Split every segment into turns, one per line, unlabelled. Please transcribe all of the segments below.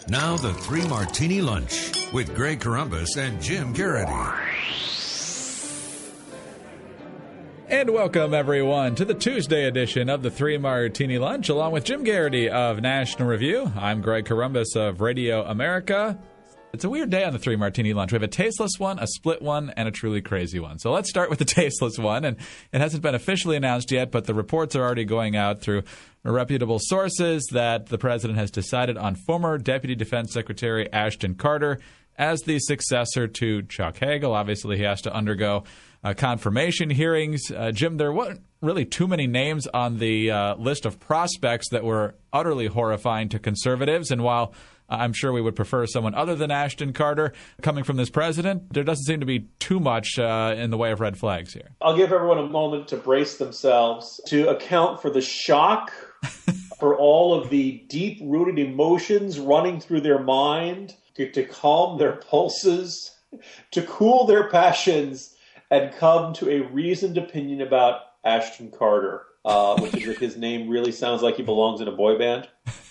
Now the Three Martini Lunch with Greg Corombos and Jim Garrity.
And welcome, everyone, to the Tuesday edition of the Three Martini Lunch, along with Jim Garrity of National Review. I'm Greg Corombos of Radio America. It's a weird day on the Three Martini Lunch. We have a tasteless one, a split one, and a truly crazy one. So let's start with the tasteless one. And it hasn't been officially announced yet, but the reports are already going out through reputable sources that the president has decided on former Deputy Defense Secretary Ashton Carter as the successor to Chuck Hagel. Obviously, he has to undergo confirmation hearings. Jim, there weren't really too many names on the list of prospects that were utterly horrifying to conservatives. And while I'm sure we would prefer someone other than Ashton Carter coming from this president, there doesn't seem to be too much in the way of red flags here.
I'll give everyone a moment to brace themselves, to account for the shock, for all of the deep-rooted emotions running through their mind, to calm their pulses, to cool their passions, and come to a reasoned opinion about Ashton Carter, which is that his name really sounds like he belongs in a boy band.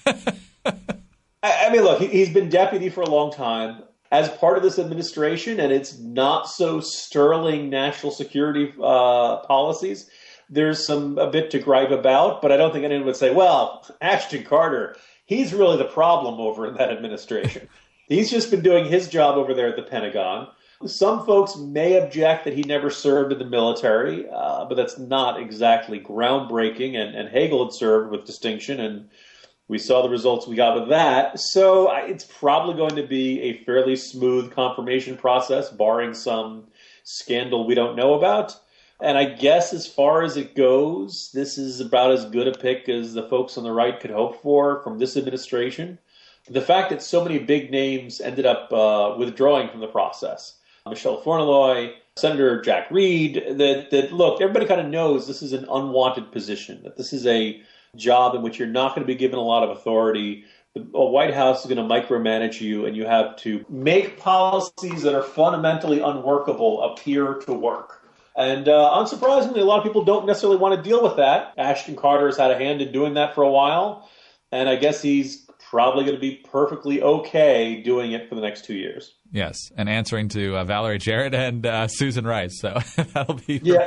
I mean, look, he's been deputy for a long time as part of this administration, and it's not so sterling national security policies. There's a bit to gripe about, but I don't think anyone would say, well, Ashton Carter, he's really the problem over in that administration. He's just been doing his job over there at the Pentagon. Some folks may object that he never served in the military, but that's not exactly groundbreaking, and Hagel had served with distinction, and we saw the results we got with that. So it's probably going to be a fairly smooth confirmation process, barring some scandal we don't know about. And I guess as far as it goes, this is about as good a pick as the folks on the right could hope for from this administration. The fact that so many big names ended up withdrawing from the process, Michelle Flournoy, Senator Jack Reed, that look, everybody kind of knows this is an unwanted position, that this is a job in which you're not going to be given a lot of authority. The White House is going to micromanage you, and you have to make policies that are fundamentally unworkable appear to work. And unsurprisingly, a lot of people don't necessarily want to deal with that. Ashton Carter has had a hand in doing that for a while, and I guess he's probably going to be perfectly okay doing it for the next 2 years.
Yes, and answering to Valerie Jarrett and Susan Rice. So that'll be...
Yeah,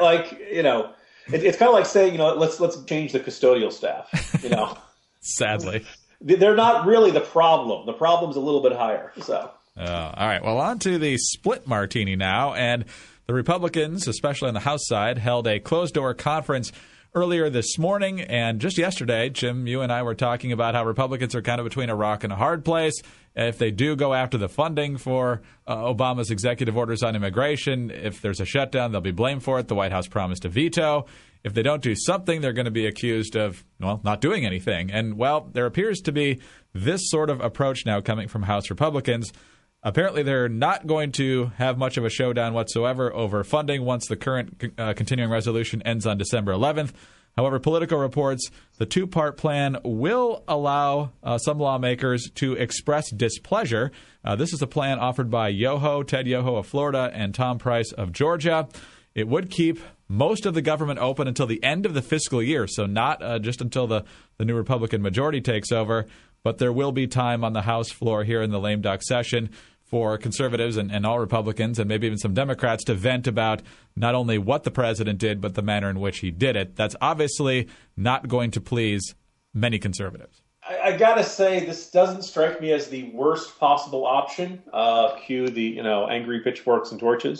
it's kind of like saying, let's change the custodial staff,
Sadly.
They're not really the problem. The problem's a little bit higher. So.
All right, well, on to the split martini now. And the Republicans, especially on the House side, held a closed-door conference earlier this morning. And just yesterday, Jim, you and I were talking about how Republicans are kind of between a rock and a hard place. If they do go after the funding for Obama's executive orders on immigration, if there's a shutdown, they'll be blamed for it. The White House promised a veto. If they don't do something, they're going to be accused of, not doing anything. And, there appears to be this sort of approach now coming from House Republicans. Apparently, they're not going to have much of a showdown whatsoever over funding once the current continuing resolution ends on December 11th. However, Politico reports the two-part plan will allow some lawmakers to express displeasure. This is a plan offered by Ted Yoho of Florida and Tom Price of Georgia. It would keep most of the government open until the end of the fiscal year, so not just until the new Republican majority takes over, but there will be time on the House floor here in the lame duck session for conservatives and all Republicans and maybe even some Democrats to vent about not only what the president did, but the manner in which he did it. That's obviously not going to please many conservatives.
I got to say, this doesn't strike me as the worst possible option. Cue the, angry pitchforks and torches.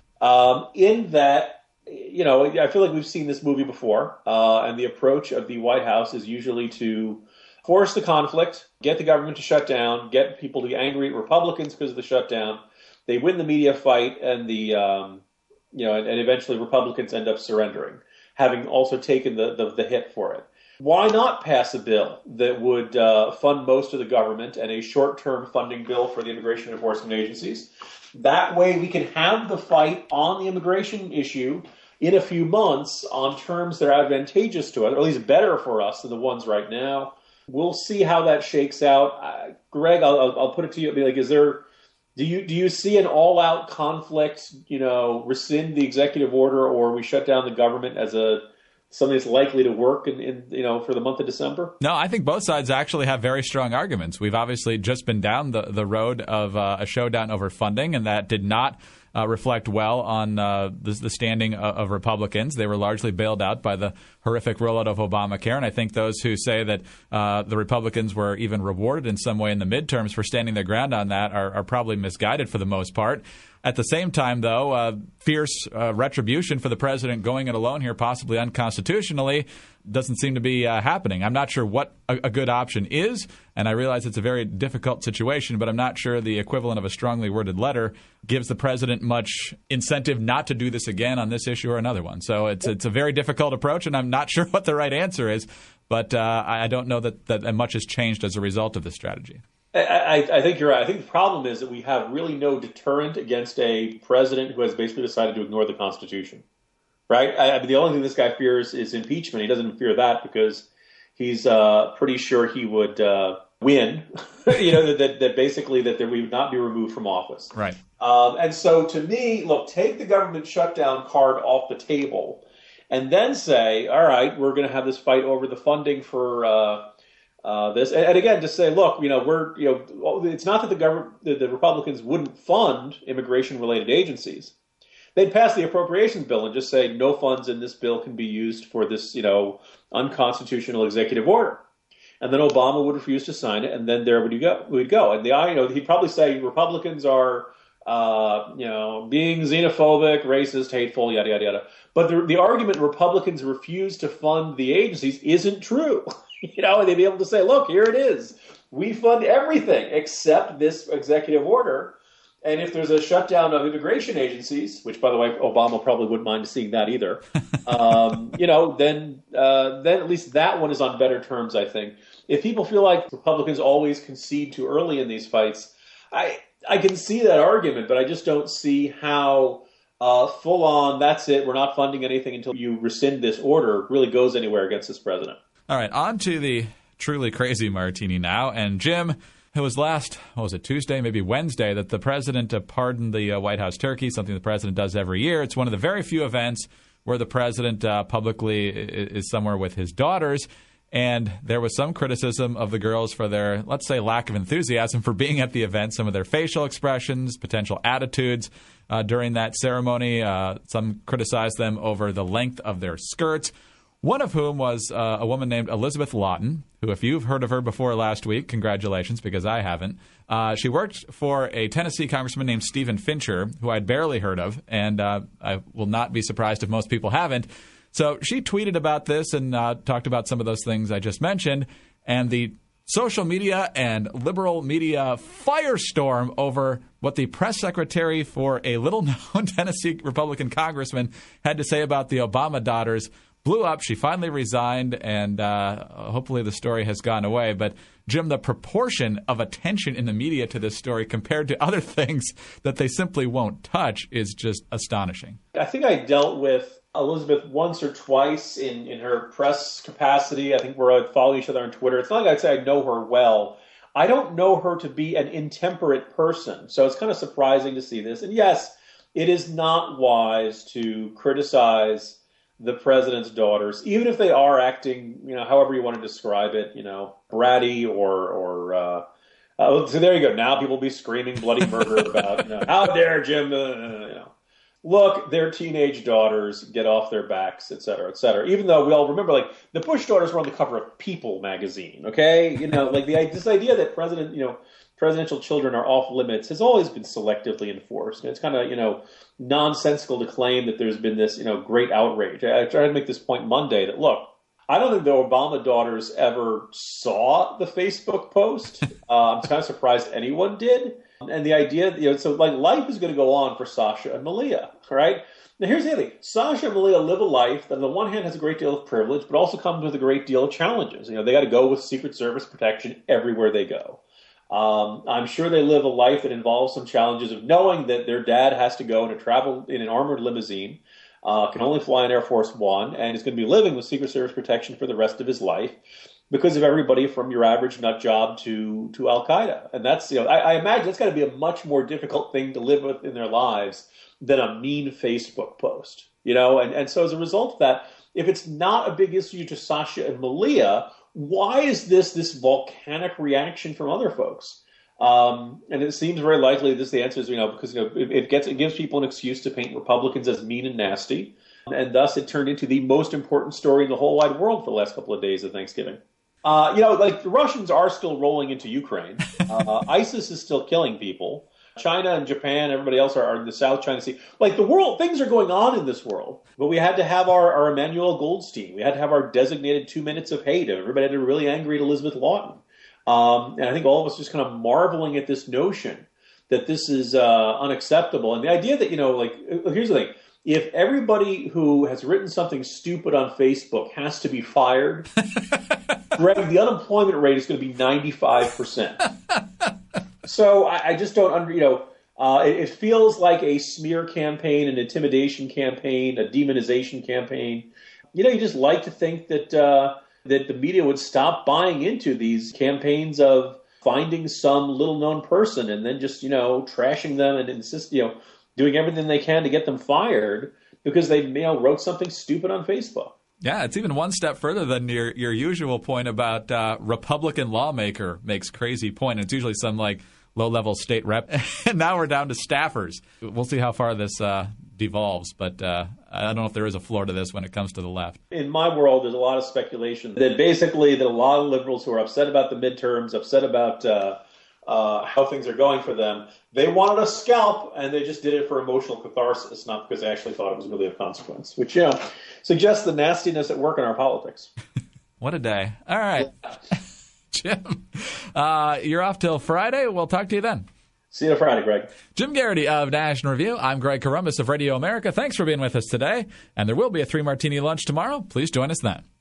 In that, I feel like we've seen this movie before, and the approach of the White House is usually to force the conflict, get the government to shut down, get people to be angry at Republicans because of the shutdown. They win the media fight, and and eventually Republicans end up surrendering, having also taken the hit for it. Why not pass a bill that would fund most of the government and a short-term funding bill for the immigration enforcement agencies? That way we can have the fight on the immigration issue in a few months on terms that are advantageous to us, or at least better for us than the ones right now. We'll see how that shakes out. Greg, I'll put it to you. Do you see an all-out conflict, rescind the executive order, or we shut down the government as a something that's likely to work for the month of December?
No, I think both sides actually have very strong arguments. We've obviously just been down the road of a showdown over funding, and that did not reflect well on the standing of Republicans. They were largely bailed out by the horrific rollout of Obamacare. And I think those who say that the Republicans were even rewarded in some way in the midterms for standing their ground on that are probably misguided for the most part. At the same time, though, fierce retribution for the president going it alone here, possibly unconstitutionally, doesn't seem to be happening. I'm not sure what a good option is, and I realize it's a very difficult situation, but I'm not sure the equivalent of a strongly worded letter gives the president much incentive not to do this again on this issue or another one. So it's a very difficult approach, and I'm not sure what the right answer is, but I don't know that much has changed as a result of this strategy.
I think you're right. I think the problem is that we have really no deterrent against a president who has basically decided to ignore the Constitution, right? I mean, the only thing this guy fears is impeachment. He doesn't fear that because he's pretty sure he would win, that basically that we would not be removed from office.
Right.
And so to me, look, take the government shutdown card off the table and then say, all right, we're going to have this fight over the funding for this, and again, just say, look, it's not that the Republicans wouldn't fund immigration-related agencies. They'd pass the appropriations bill and just say no funds in this bill can be used for this, unconstitutional executive order, and then Obama would refuse to sign it, and then there we'd go. And he'd probably say Republicans are, being xenophobic, racist, hateful, yada yada yada. But the argument Republicans refuse to fund the agencies isn't true. And they'd be able to say, look, here it is. We fund everything except this executive order. And if there's a shutdown of immigration agencies, which, by the way, Obama probably wouldn't mind seeing that either, then at least that one is on better terms, I think. If people feel like Republicans always concede too early in these fights, I can see that argument, but I just don't see how full on, that's it, we're not funding anything until you rescind this order, really goes anywhere against this president.
All right, on to the truly crazy martini now. And Jim, it was Tuesday, maybe Wednesday, that the president pardoned the White House turkey, something the president does every year. It's one of the very few events where the president publicly is somewhere with his daughters. And there was some criticism of the girls for their, let's say, lack of enthusiasm for being at the event, some of their facial expressions, potential attitudes during that ceremony. Some criticized them over the length of their skirts. One of whom was a woman named Elizabeth Lawton, who, if you've heard of her before last week, congratulations, because I haven't. She worked for a Tennessee congressman named Stephen Fincher, who I'd barely heard of, and I will not be surprised if most people haven't. So she tweeted about this and talked about some of those things I just mentioned, and the social media and liberal media firestorm over what the press secretary for a little-known Tennessee Republican congressman had to say about the Obama daughters blew up. She finally resigned, and hopefully the story has gone away. But, Jim, the proportion of attention in the media to this story compared to other things that they simply won't touch is just astonishing.
I think I dealt with Elizabeth once or twice in her press capacity. I think we're following each other on Twitter. It's not like I'd say I know her well. I don't know her to be an intemperate person, so it's kind of surprising to see this. And yes, it is not wise to criticize the president's daughters, even if they are acting, however you want to describe it, bratty or so there you go. Now people will be screaming bloody murder about, how dare Jim, Look, they're teenage daughters, get off their backs, et cetera, et cetera. Even though we all remember, the Bush daughters were on the cover of People magazine, okay? This idea that presidential children are off limits has always been selectively enforced. It's kind of, nonsensical to claim that there's been this, great outrage. I tried to make this point Monday that, look, I don't think the Obama daughters ever saw the Facebook post. I'm kind of surprised anyone did. And the idea, life is going to go on for Sasha and Malia, right? Now, here's the other thing. Sasha and Malia live a life that on the one hand has a great deal of privilege, but also comes with a great deal of challenges. They got to go with Secret Service protection everywhere they go. I'm sure they live a life that involves some challenges of knowing that their dad has to go and travel in an armored limousine, can only fly in Air Force One, and is going to be living with Secret Service protection for the rest of his life because of everybody from your average nut job to Al-Qaeda. And that's, I imagine that's got to be a much more difficult thing to live with in their lives than a mean Facebook post, And so as a result of that, if it's not a big issue to Sasha and Malia, why is this volcanic reaction from other folks? And it seems very likely the answer is, because it gives people an excuse to paint Republicans as mean and nasty. And thus it turned into the most important story in the whole wide world for the last couple of days of Thanksgiving. The Russians are still rolling into Ukraine. ISIS is still killing people. China and Japan, everybody else are in the South China Sea. Things are going on in this world. But we had to have our Emmanuel Goldstein. We had to have our designated 2 minutes of hate. Everybody had to be really angry at Elizabeth Lawton. And I think all of us just kind of marveling at this notion that this is unacceptable. And the idea that, here's the thing. If everybody who has written something stupid on Facebook has to be fired, Greg, the unemployment rate is going to be 95%. So I just don't it feels like a smear campaign, an intimidation campaign, a demonization campaign. You just like to think that the media would stop buying into these campaigns of finding some little-known person and then just, trashing them and doing everything they can to get them fired because they wrote something stupid on Facebook.
Yeah, it's even one step further than your usual point about Republican lawmaker makes crazy point. It's usually some low-level state rep. And now we're down to staffers. We'll see how far this devolves, but I don't know if there is a floor to this when it comes to the left.
In my world, there's a lot of speculation that a lot of liberals who are upset about the midterms, upset about how things are going for them, they wanted a scalp, and they just did it for emotional catharsis, not because they actually thought it was really of consequence, which, suggests the nastiness at work in our politics.
What a day. All right. Jim, you're off till Friday. We'll talk to you then.
See you Friday, Greg.
Jim Garrity of National Review. I'm Greg Corombos of Radio America. Thanks for being with us today. And there will be a 3 Martini lunch tomorrow. Please join us then.